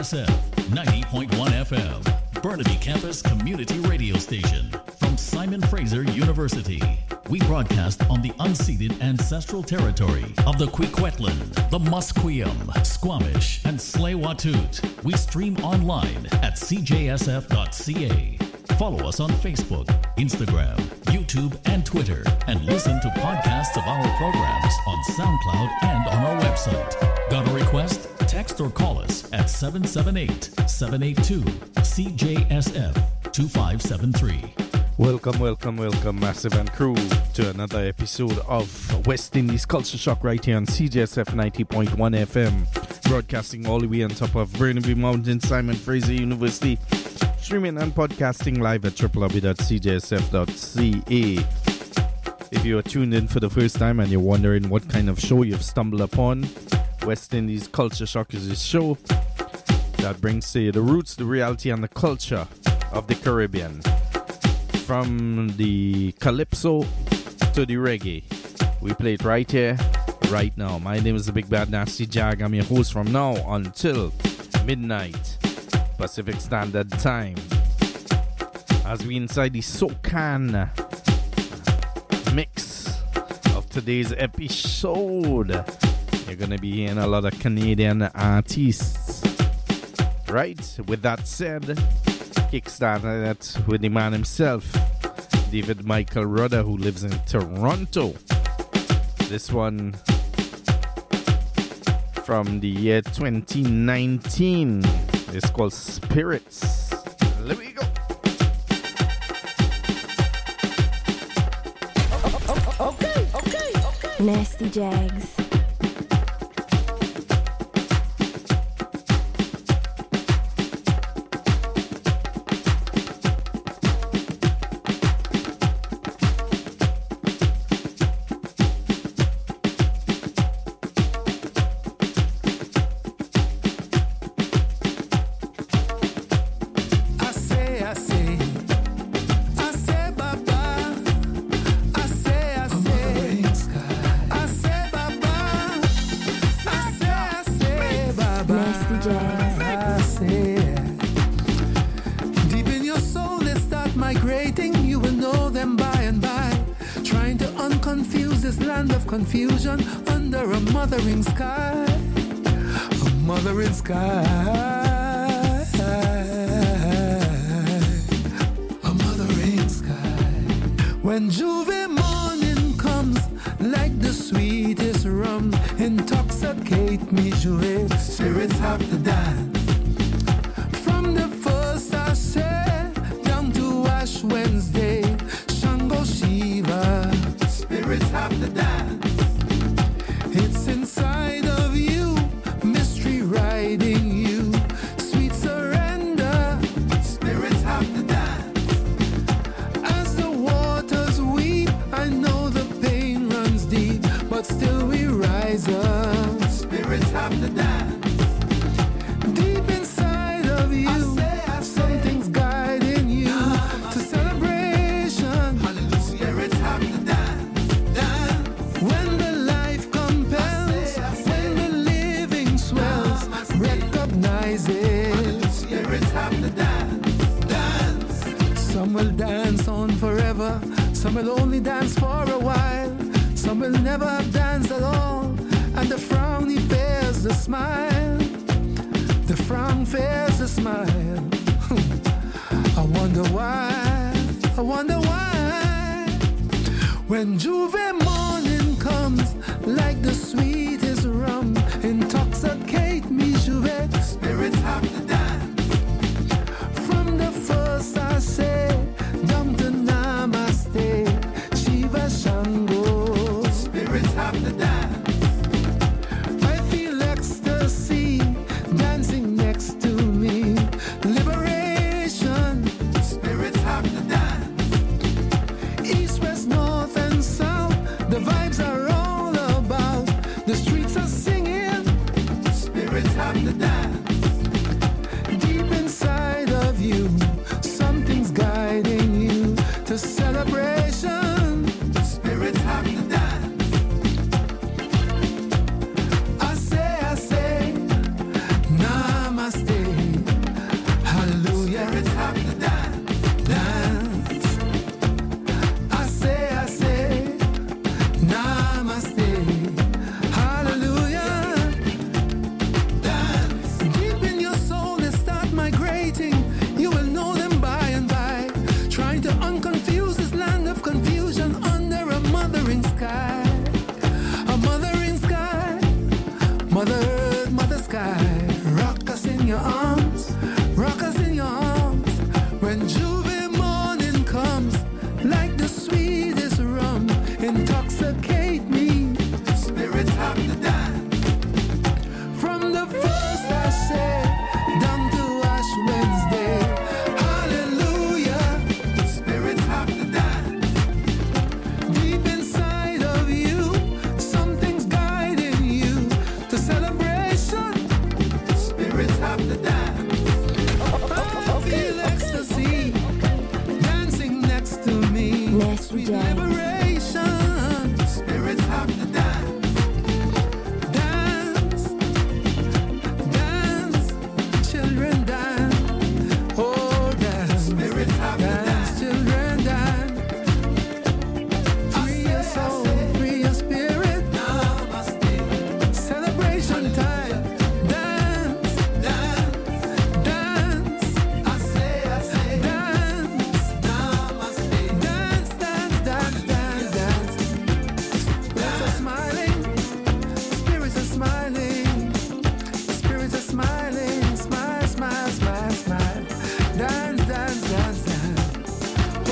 CJSF 90.1 FM, Burnaby Campus Community Radio Station. From Simon Fraser University, we broadcast on the unceded ancestral territory of the Kwikwetlan, the Musqueam, Squamish, and Tsleil-Waututh. We stream online at cjsf.ca. Follow us on Facebook, Instagram, YouTube, and Twitter, and listen to podcasts of our programs on SoundCloud and on our website. Got a request? Text or call us at 778-782-CJSF-2573. Welcome, Massive and crew, to another episode of West Indies Culture Shock right here on CJSF 90.1 FM, broadcasting all the way on top of Burnaby Mountain, Simon Fraser University, streaming and podcasting live at www.cjsf.ca. If you are tuned in for the first time and you're wondering what kind of show you've stumbled upon, West Indies Culture Shock is a show that brings to you the roots, the reality, and the culture of the Caribbean. From the calypso to the reggae, we play it right here, right now. My name is the Big Bad Nasty Jag. I'm your host from now until midnight Pacific Standard Time, as we inside the SoCan mix of today's episode. You're gonna be hearing a lot of Canadian artists. Right, with that said, kickstarted it with the man himself, David Michael Rudder, who lives in Toronto. This one from the year 2019. It's called Spirits. Let me go. Okay. Nasty Jags. Confusion under a mothering sky, a mothering sky, a mothering sky. When Juve morning comes like the sweetest rum, intoxicate me, Juve, spirits have to dance. From the first I say down to Ash Wednesday, Shango Shiva, spirits have to dance. It's inside of you, mystery riding you, sweet surrender, spirits have to dance. As the waters weep, I know the pain runs deep, but still we rise up, spirits have to dance. Deep inside of you, something's guiding you to celebration, hallelujah, spirits have to dance. When the life compels, when the living swells, recognize it. Spirits have to dance. Some will dance on forever, some will only dance for a while, some will never have danced at all, and the frown he bears the smile. The frown fears the smile. I wonder why. When Juve morning comes like the sweetest rum, intoxicate me, Juve, spirits have to dance. From the first I say down to Namaste, Shiva Shango, spirits have to dance. I feel ecstasy dancing next to me, liberation, spirits have to dance. East, west, north, and south, the vibes are all about. The streets are singing, spirits have to dance. Deep inside of you, something's guiding you to celebration, spirits have to dance. I say, namaste. namaste. Hallelujah. Dance. Deep in your soul they start migrating. You will know them by and by. Trying to unconfuse this land of confusion under a mothering sky. A mothering sky. Mother earth, mother sky. Rock us in your arms. Rock us in your arms. When Juve morning comes, like the sweetest rum, intoxicate me. Spirits have to dance. From the first I said, down to Ash Wednesday. Hallelujah. Spirits have to dance. Deep inside of you, something's guiding you to celebration. Spirits have to dance. I feel ecstasy dancing next to me. Nasty Sweet Jags. liberation. Spirits have to dance. Dance. Dance. Children dance. Oh, dance. Spirits have to dance. Children dance. Free your soul, free your spirit. Namaste. Celebration time. Dance. Dance. Dance. I say. Dance. Namaste. Dance, dance, dance, dance, dance. Spirits are smiling. Spirits are smiling. Spirits are smiling. Smile, smile, smile, smile. Dance, dance, dance, dance. Oh.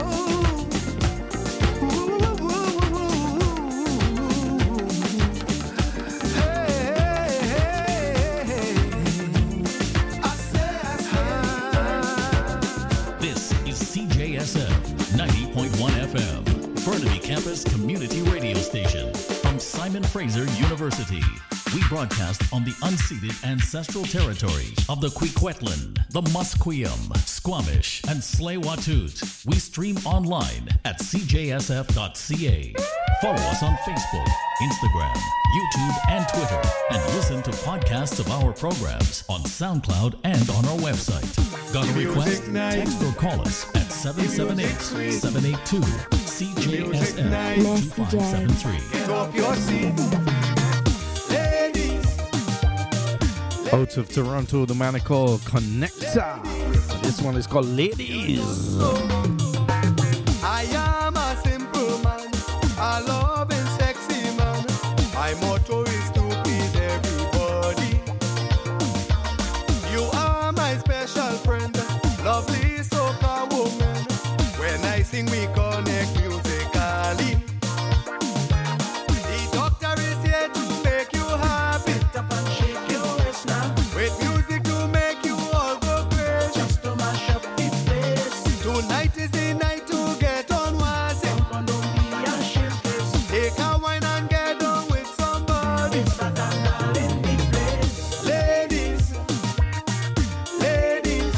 Ooh, ooh, ooh, ooh. Hey, hey, hey. I say. This is CJSF 90.1 FM, Burnaby Campus Community Radio Station from Simon Fraser University. We broadcast on the unceded ancestral territory of the Kwikwetlan, the Musqueam, Squamish, and Tsleil-Waututh. We stream online at cjsf.ca. Follow us on Facebook, Instagram, YouTube, and Twitter, and listen to podcasts of our programs on SoundCloud and on our website. Got a request? Text or call us at 778-782-CJSF-2573. Off your seat. Ladies. Out of Toronto, the man called Connector. This one is called Ladies. I am a simple man, a loving sexy man. My motto is to please everybody. You are my special friend, lovely soca woman. When I sing we connect musically. The doctor is here to make you happy. With music to make you all go crazy. Just to mash up the place. Tonight is the night to get on wasi. Take a wine and get on with somebody. Ladies, ladies,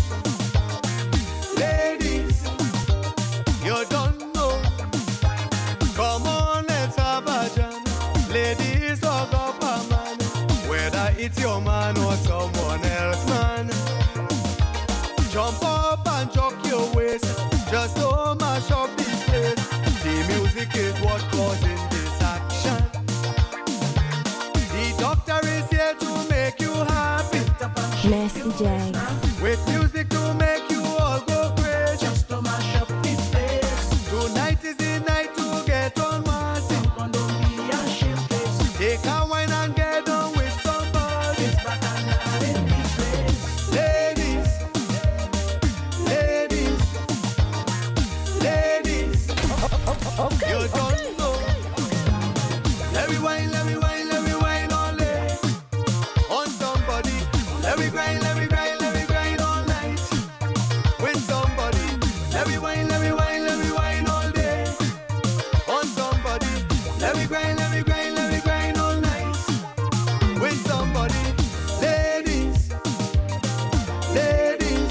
ladies, you don't know. Come on, let's have a jam. Ladies, hug up a man. Whether it's your man or someone else, man. Jump up and chuck your waist. Just don't mash up the place. The music is what causing this action. The doctor is here to make you happy. Nasty Jags. With music to make you all go crazy. Just to mash up the place. Tonight is the night to get on massive. Take a wine and get on with somebody. Ladies, ladies, ladies. You don't know. Let me wine, let me wine, let me wine all day. On somebody. Let me grind, let me grind, let me grind all night. With somebody. Let me wine, let me wine, let me wine all day. On somebody. Let me grind, let me grind, let me grind all night. With somebody. Ladies, ladies,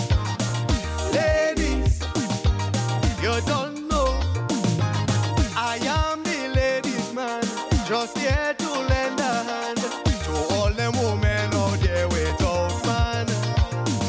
ladies. You don't know. I am the ladies man. Just here to lend a hand to all them women out there without man.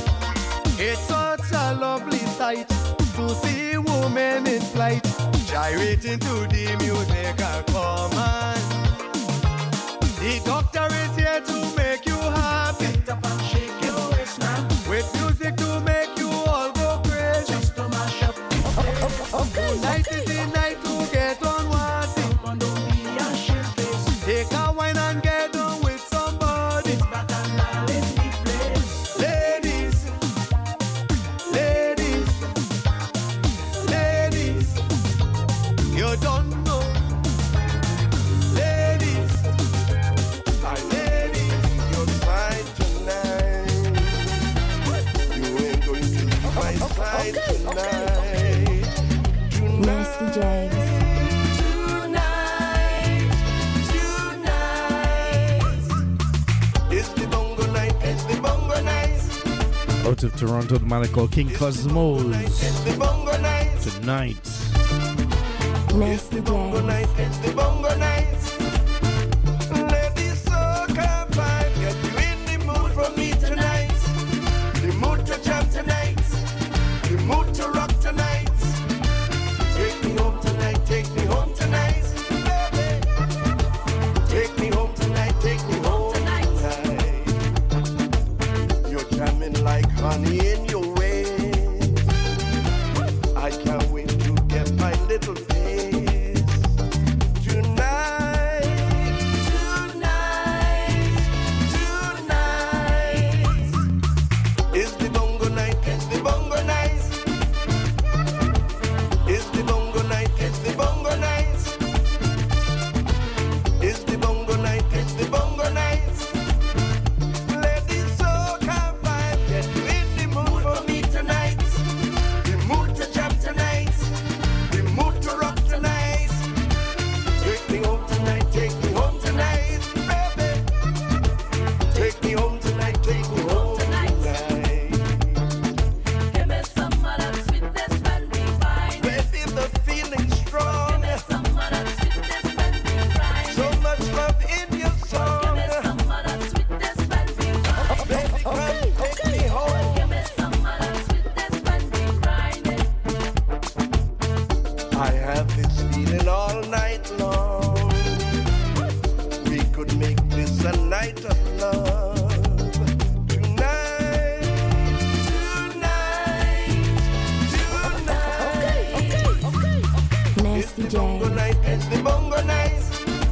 It's such a lovely sight to see women in flight, waiting to the music come on. The doctor is here to make you happy. Get up and shake your waist now. With music to make you all go crazy. Just to mash up the place. Okay. Night is the night to get on wassy. Come on, don't be a shit face. Take a wine and get on with somebody. It's back and now in the place. Ladies, ladies, ladies, you don't know. Ladies, ladies, you're fine tonight. You ain't going to leave my side tonight. Nasty Jags. Tonight, it's the bongo night, it's the bongo night. Out of Toronto, the man called King Cosmos. It's the bongo night. Tonight. Nasty Bongo Jags. night, it's the bongo night. Ladies, so come find, get you in the mood for me tonight. The mood to jam tonight. The mood to rock tonight. Take me home tonight, take me home tonight, baby. Take me home tonight, take me home tonight. You're jamming like honey in your waist. I can't wait to get my little taste. Tonight, is the bongo night, it's the bongo night. Is the bongo night, it's the bongo night. Is the bongo night, it's the bongo night. Ladies, so come find, get you in the mood for me tonight. The mood to jam tonight. The mood to rock tonight. Take me home tonight, take me home tonight, baby. Take me home tonight, take me home tonight. Give me some of that sweetness when we find. Baby, the feeling's strong. Give me some of that sweetness when we find. So much love in your Give song. me some of that sweetness when we find. Baby, come take me home. Give me some of that sweetness when we find. I have this feeling all night long. We could make this a night of love. Tonight, Nasty it's the bongo Jags. night, it's the bongo night.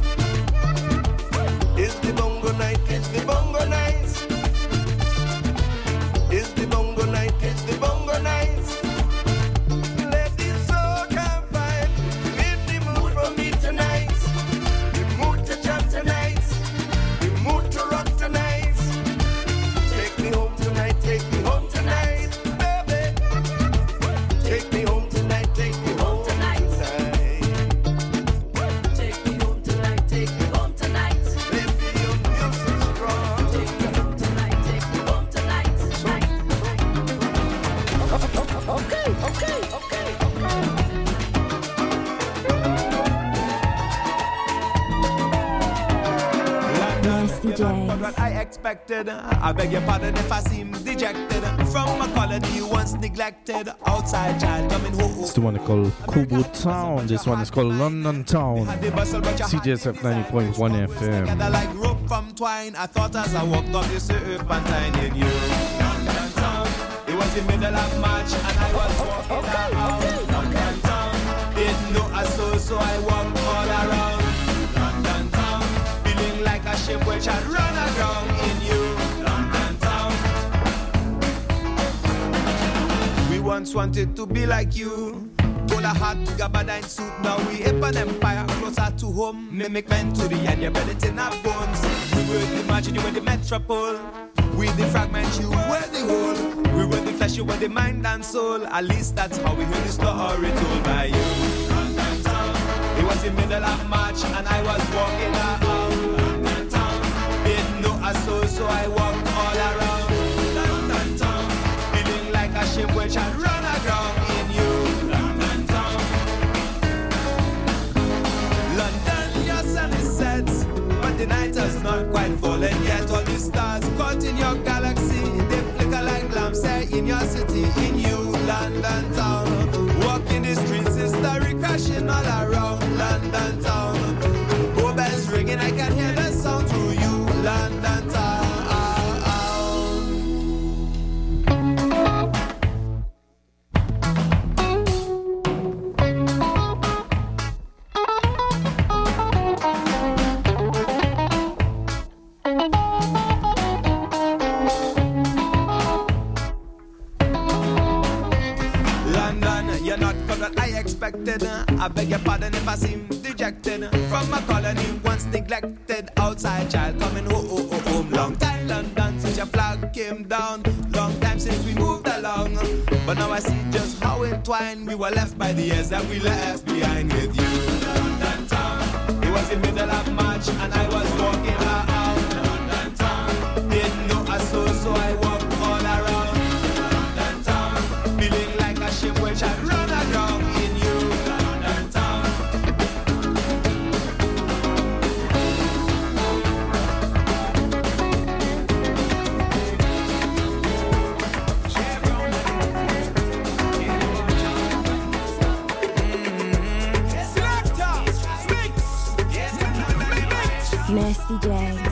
It's the bongo night, it's the bongo night. It's the bongo night, it's the bongo night. Ladies, so come find, in the mood for me tonight. The mood to jam tonight. The mood to rock tonight. Take me home tonight, take me home tonight, baby. Take me home tonight, take me home tonight. Take me home tonight, take me home tonight. Baby, your music's strong. Take me home tonight, take me home tonight. Okay. Nasty But Jags. what I expected, I beg your pardon if I seem dejected. From a colony once neglected, outside child coming home. It's the one called Kubo Town. This one is called London Town. CJSF 90.1 FM. Together like rope from twine. I thought as I walked up the serpentine in you. London town. It was the middle of March and I was walking around. London town. Didn't know a soul, so I walked all around. London town. Feeling like a ship which had run aground in you. London town. We once wanted to be like you. Bowler hat, gabardine suit, now we hip an empire closer to home. Mimic men to the end, you build it in our bones. We were imagine you in the metropole. We the fragment, you were the whole. We were the flesh, you were the mind and soul. At least that's how we heard the story told by you. London town. It was the middle of March and I was walking around. London town. Didn't know a soul, so I walked all around. London town. Feeling like a ship which had run aground in you. London town. London, your sun is set, but the night has not quite fallen yet. All the stars caught in your galaxy, they flicker like lamps there in your city, in you, London town. Walking the streets, history crashing all around. rejected. I beg your pardon if I seem dejected. From a colony once neglected, outside child coming home. Long time London since your flag came down. Long time since we moved along. But now I see just how entwined we were left by the years that we left behind with you. London town. It was the middle of March and I was walking out. London town. Didn't know a soul, so I walked all around. London town. Feeling like a ship which had run aground in you. London town. Nasty Jags.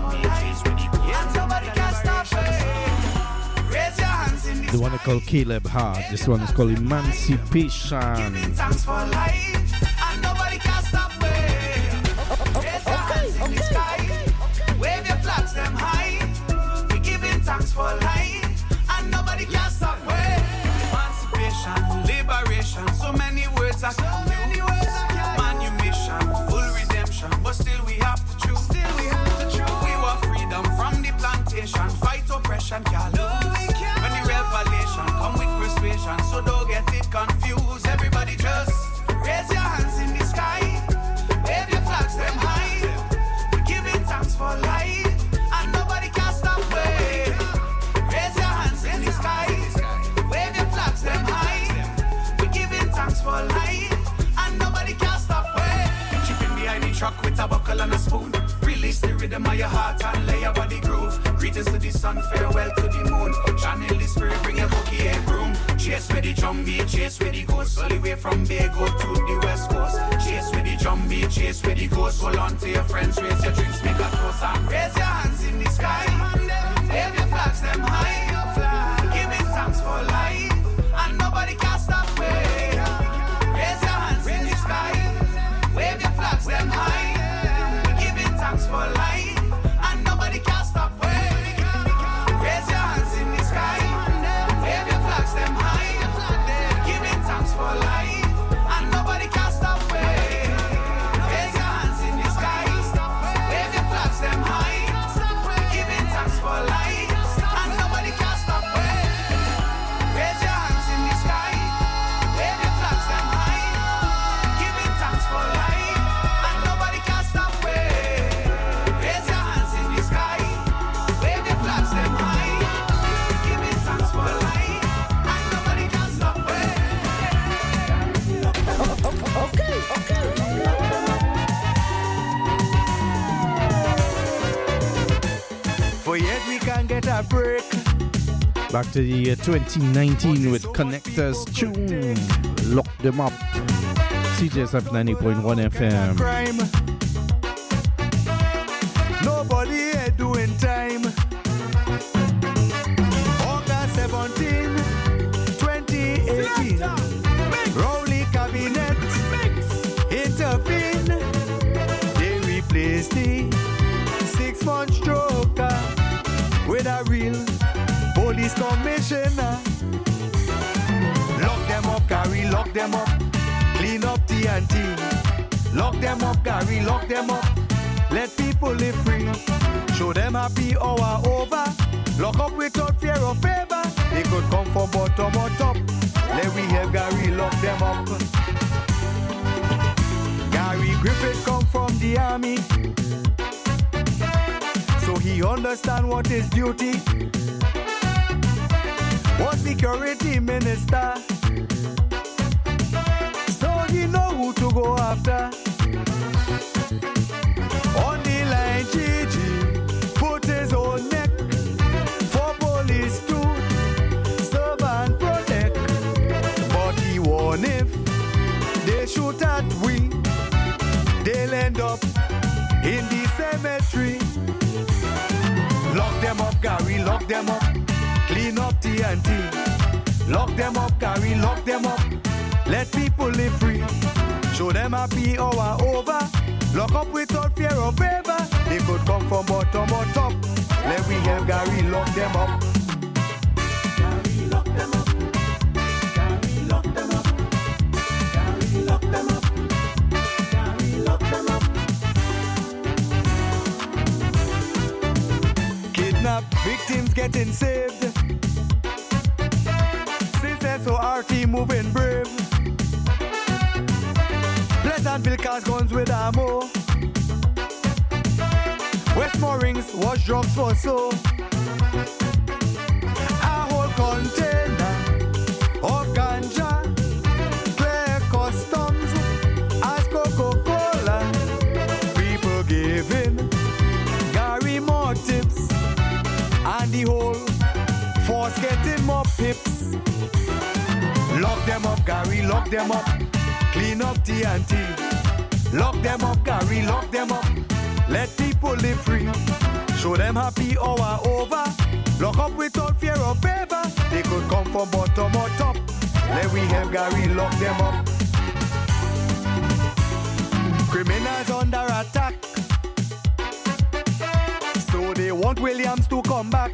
The one I call Caleb Hard. This one is called Emancipation. Thanks for life, and nobody can stop me. Raise your hands in the sky, wave your flags them high. We giving thanks for life, and nobody can stop me. Emancipation, liberation, so many words I can use. Manumission, full redemption, but still we have to choose. We want freedom from the plantation, fight oppression, can't lose. When the revelation come with persuasion, so don't get it confused. Everybody just raise your hands in the sky, wave your flags them high. We're giving thanks for life, and nobody can stop me. Raise your hands in the sky, wave your flags them high. We're giving thanks for life, and nobody can stop me. Chipping behind the truck with a buckle and a spoon. Release the rhythm of your heart and lay your body groove. Greetings to the sun, farewell to the moon. Channel the spirit, bring a bouquet and broom. Chase with the drum beat, chase with the ghost. All the way from Bay, go to the west coast. Chase with the drum beat, chase with the ghost. Hold on to your friends, raise your drinks, make a toast. And raise your hands in the sky, wave your flags them high. Giving thanks for life, and nobody can stop me. Raise your hands in the sky, wave your flags them high. Thanks for life, and nobody can stop me. Raise your hands in the sky, wave your flags them high. Giving thanks for life, and nobody can stop me. Raise your hands in the sky, wave your flags them high. Giving thanks for life, and nobody can stop me. Raise your hands in the sky, wave your flags them high. Giving thanks for life, and nobody can stop me. Raise your hands in the sky, wave your flags them high. Giving thanks for life, and nobody can stop me. Okay. For years we can't get a break. Back to the year 2019 with Connectors Tune. Lock them up. CJSF 90.1 FM. Crime. Nobody here doing time. August 17, 2018. Rowley Cabinet intervene. They replace the 6-month stroker with a real police commissioner. Lock them up, Gary, lock them up. Clean up TNT. Lock them up, Gary, lock them up. Let people live free. Show them happy hour over. Lock up without fear or favor. They could come from bottom or top. Let we have Gary lock them up. Gary Griffith come from the army, so he understand what is duty. Was security minister, so he know who to go after. On the line, Gigi put his own neck for police to serve and protect. But he warned if they shoot at we, they'll end up in the cemetery. Lock them up, Gary, lock them up. Clean up TNT. Lock them up, Gary, lock them up. Let people live free. Show them happy hour over. Lock up without fear or favor. They could come from bottom or top. Let we have Gary lock them up. Gary lock them up. Gary lock them up. Gary lock kidnapped, victims getting saved. Since our team moving brave. Pleasantville cars guns with ammo. Westmore rings wash drugs for so. A whole container of ganja, clear customs as Coca-Cola. People giving Gary more tips, and the whole force getting more pips. Lock them up, Gary, lock them up. Clean up TNT. Lock them up, Gary, lock them up. Let people live free. Show them happy hour over. Lock up without fear or favor. They could come from bottom or top. Let we have Gary lock them up. Criminals under attack. So they want Williams to come back.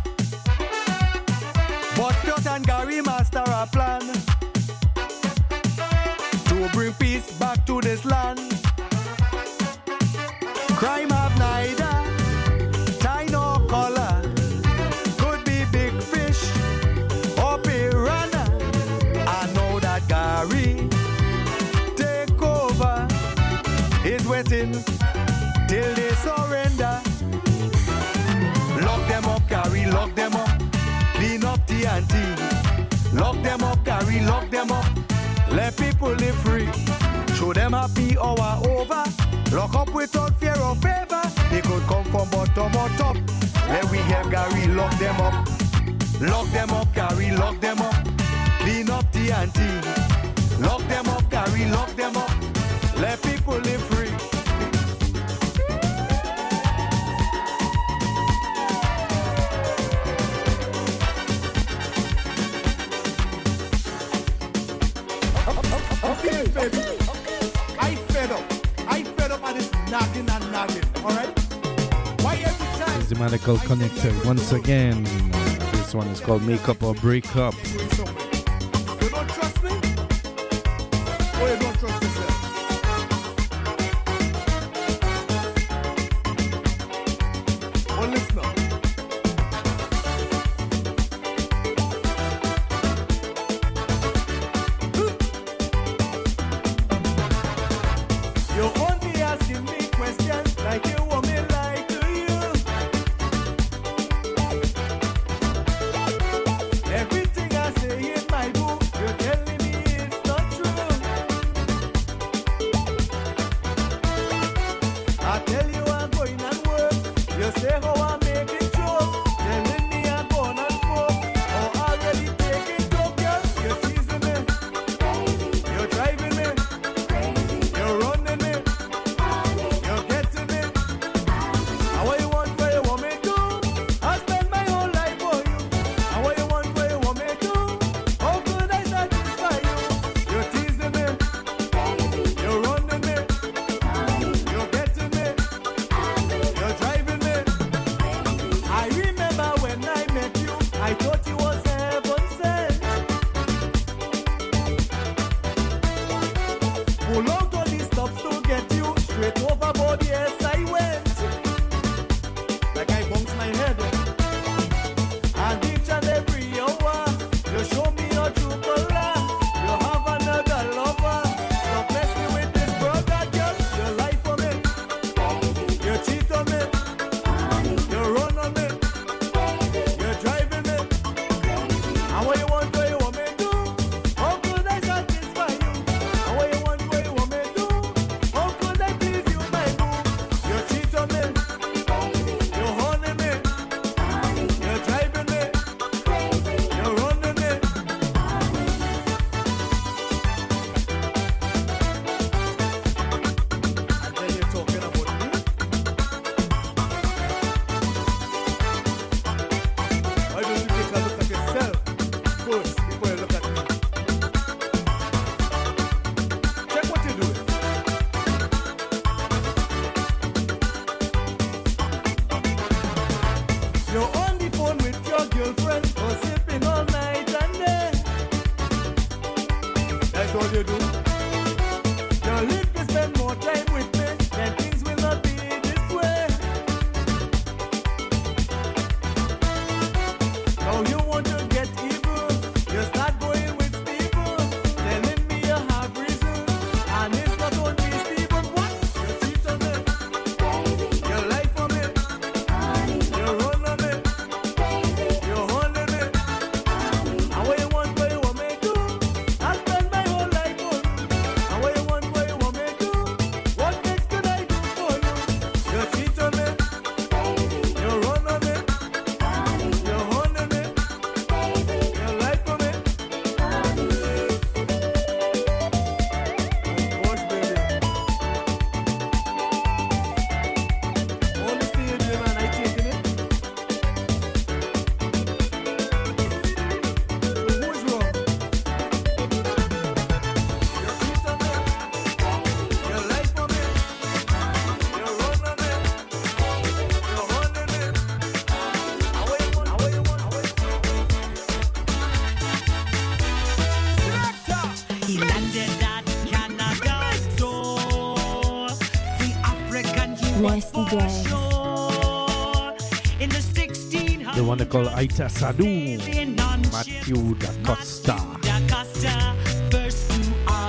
But Stuart and Gary master a plan to bring peace back to this land. Crime have neither tie nor color. Could be big fish or piranha. I know that Gary take over is waiting till they surrender. Lock them up, Gary, lock them up. Clean up TNT. Lock them up, Gary, lock them up. Let people live free. Show them happy hour over. Lock up without fear or favor. They could come from bottom or top. Let we have Gary lock them up. Lock them up, Gary, lock them up. Clean up TNT. Lock them up, Gary, lock them up. Let people live free. Okay, baby. I fed up. I fed up at this nagging and nagging. Alright? Why every time? The Medical Connector once again. This one is called Make Up or Break Up. You don't trust me? Or you don't trust yourself? Well, listen up. You only asking me questions like you want me lie to you. Everything I say shore. In the 1600s, The one they call Aita Sadu, sailing on Matthew da Costa. Da Costa, first to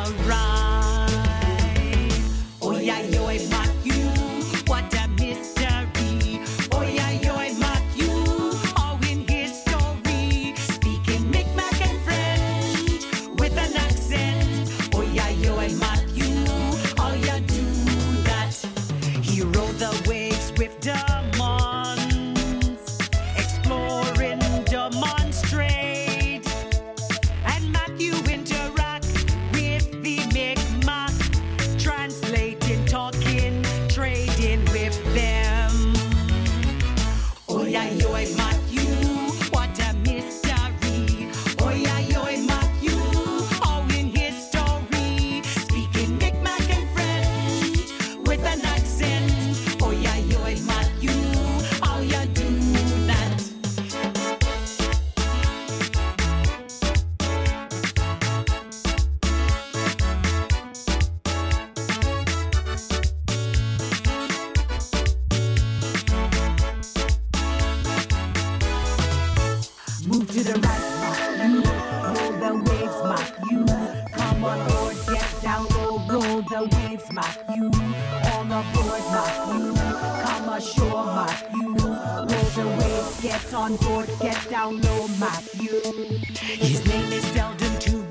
arrive. Oh yeah, yo, Matthew, what a mystery. Oh yeah, yo, Matthew, all in history. Speaking Micmac and French with an accent. Oh yeah, yo, Matthew, all you do that. He rode the waves with demands, exploring, demonstrate. And Matthew interact with the Mi'kmaq, translating, talking, trading with them. Oh yeah, yo, Matthew, what a mystery. Oh yeah, yo, Matthew, all in history. Speaking Mi'kmaq and French with an accent. Oh yeah, yo, Matthew, all you do that. Move to the right, Matthew. Roll the waves, Matthew. Come on board, get down low. Roll the waves, Matthew. On the board, Matthew. Come ashore, Matthew. Roll the waves, get on board, get down low, Matthew. His name is Sheldon too.